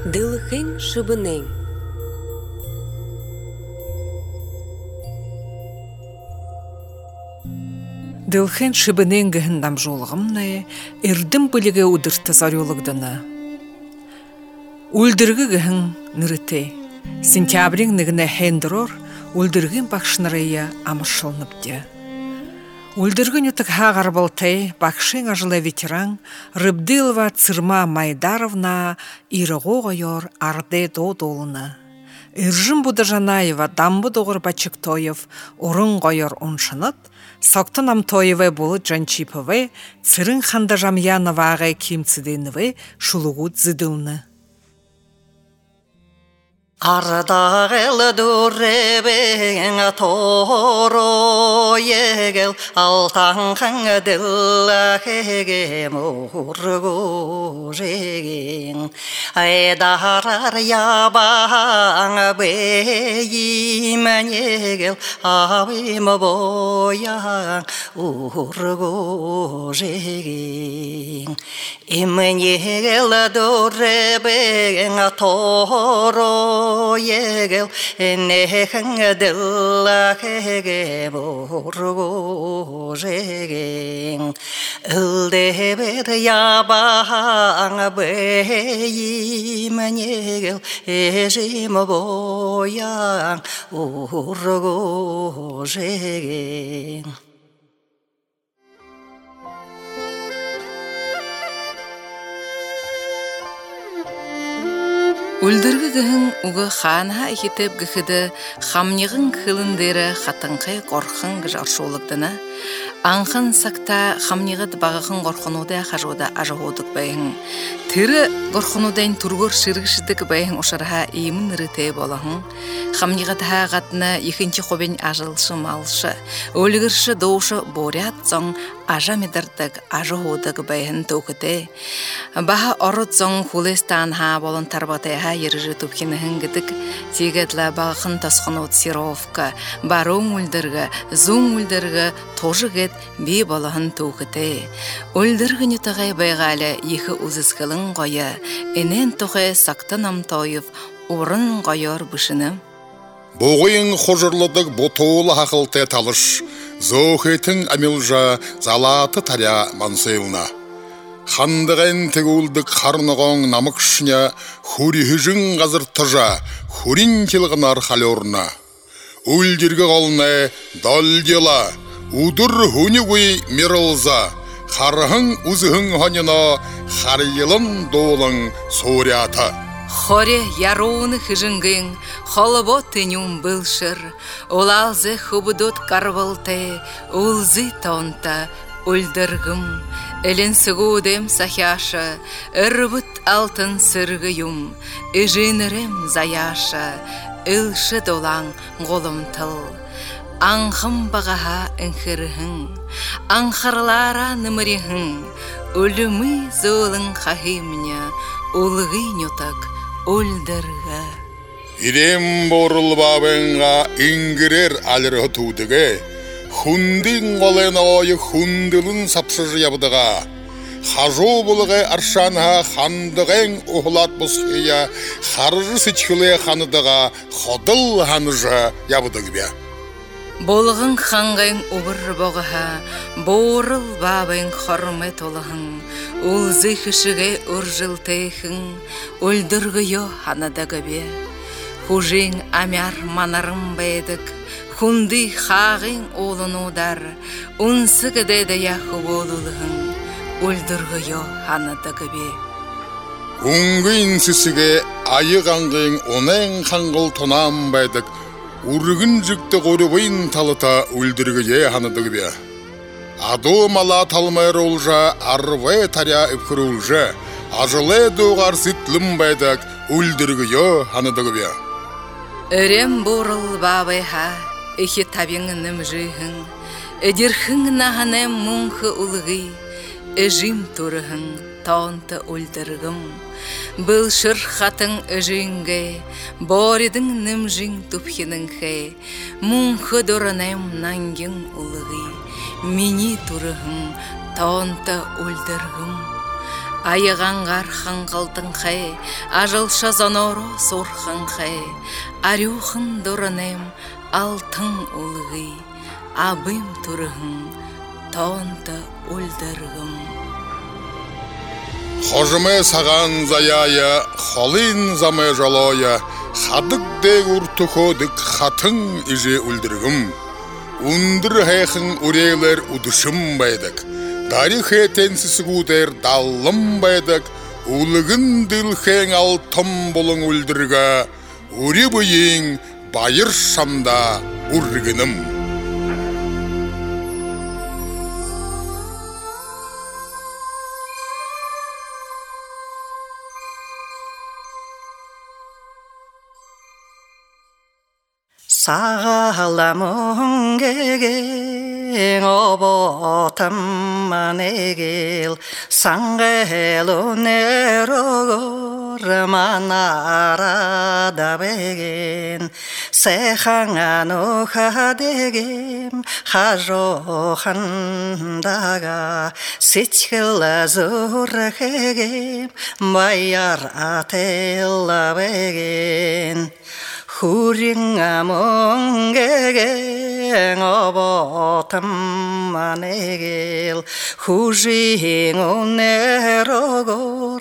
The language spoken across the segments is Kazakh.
Дылхын шыбының. Дылхын шыбының гіхін дамжолығымны, эрдім білігі удырты зарюлығдыны. Ульдырғы гіхін нырыты, сентябрин нігіні хендірор, ульдырғын бақшынырыя амыршылныпты. Ульдырғын үтік хағар болтай, бақшын ажылы ветеран, Рыбдылова Цырма Майдаровна ирығы ғойор арды додолыны. Иржын бұды Жанаева дамбы доғыр Бачыктоев орын ғойор оншынат, Соқтын Амтоевы болы Жанчиповы, Цырын Ханда Жамьяновағай кемціденівы шулығуд зыдылны. Ардағыл дұребен торо егел, алтанған дылләхеге мұргу жеген. Айдарар ябаң бейімен егел, абым бояң ургу жеген. Имен егел дұребен торо егел, нехің дылләхеге мұргу жеген. Үлде бір ябаң бейімен егел, ежім бояң ургу жеген. Ульдырғы гіхін ұғы қанаға екетіп гіхіді қамнеғын қылындері қатынқай қорқын жаршулықтыны, аңқын сақта қамнеғыд бағықын қорқынуды қажуды ажығудық бәйін. Тірі қорқынудан тұрғыр шырғышыдық бәйін ұшарға емін рыты болағын. Қамнеғыдға қатыны екінші қобен ажылшы малшы, өлігірші доушы борят соң ажа медірдік ажығудық бәйін тоқыды. Баға орыд соң хулестанға болын тарбатайға ережі тупхинығын гідік, тегедлі бағықын тасқынуд сировка, барың үлдіргі, зұң үлдіргі, тожы гет бей болағын тоқыды. Үлдіргі нүтіғай байғалі ехі ұзызғылың қойы, энен тұқы сақтын Амтоев орын қойыр бұшыным. Бұғыйын қожырлыдық бұтуылы хақылты талыш, зоқетін әмілжа залаты таря мансыйлына. Хандығын тегулдық қарнығың намықшыня, хури хүжін ғазыр тұжа, хурин келғынар қалорына. Үлдергі қолына дал-дела, удыр хуни ғуй мерылза, қарғың ұзығың ғанына, қарйылын долың сорята. Хоре яруны хыжынгын, холобо тынюм былшыр, олалзы хубудут карвалты, улзы тонта, ульдыргым, элен сығудем сахяша, ырвыт алтын сыргыюм, ыжынырым заяша, ылшы долаң голым тыл. Аңқым бағаға үнхірігін, аңқарлара нымырығын, өлімі золың қағымня, улғы нютак ульдырға. Ирем борыл бабыңға ингірер алыры тудыға, хундың қолын ойы хундылын сапшыжы ябыдыға. Хажу бұлығы аршанға хандығын ұғылат бұсқия, қаржы сычқылы ханыдыға қодыл ханыжы ябыдығы бе. Болығын қаңғын ұбыр боғыға, борыл бабың құрмет олығын, ұлзы күшіге үржілтейхін, өлдіргіё ханыдығы бе. Хужин амяр манарым бәйдік, хунды қағын олын одар, ұнсы кедеді яқы болылығын, өлдіргіё ханыдығы бе. Үңгін сісіге айығанғын онын қаңғыл тонам бәйдік, Ургын жүкті қорыбын талыта үлдіргіе ханыдығы бе. Аду мала талмайыр олжа, арвай таря үпкір олжа, ажылы доғар сітлім байдық үлдіргіе ханыдығы бе. Өрем борыл бабайға, эхе табеңінім жүйхін, әдерхін нағанем мұңқы ұлғы, әжім тұрығын таунты үлдіргім. Бұл шыр қатын өжіңге, боридың німжің тұпхиніңге, мұңқы дұрынем наңгың ұлығы, мені тұрығын таунты үлдіргім. Айығанғар хаңғылдың қай, ажылша заноро сорхан қай, арюхын доранем алтын улғы, абым тұрығын, тонта өлдіргім. Хожыме саған заяя, холин заме жалоя, хадык дег уртуходык хатын иже өлдіргім. Унdır хэхын урейлер удышым байдык. Тарих этенсisi гудер даллым байдык. Улыгын дылхэн алтын болың өлдіргі. Ури бұйың байыр шамда ургыным. Sağlamın gegen obotam manegel sangel onerogor manara da begen sehangan ohadegem hajohan daga sichkel azurhegem bayar atella begen Huring among gegen obotam manegel Hujing onerogor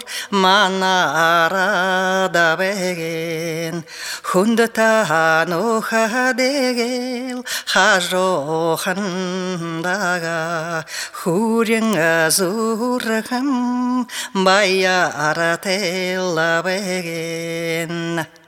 manara da begen Hundatan ohadegel hajohan daga Huring azurham bayar atella begen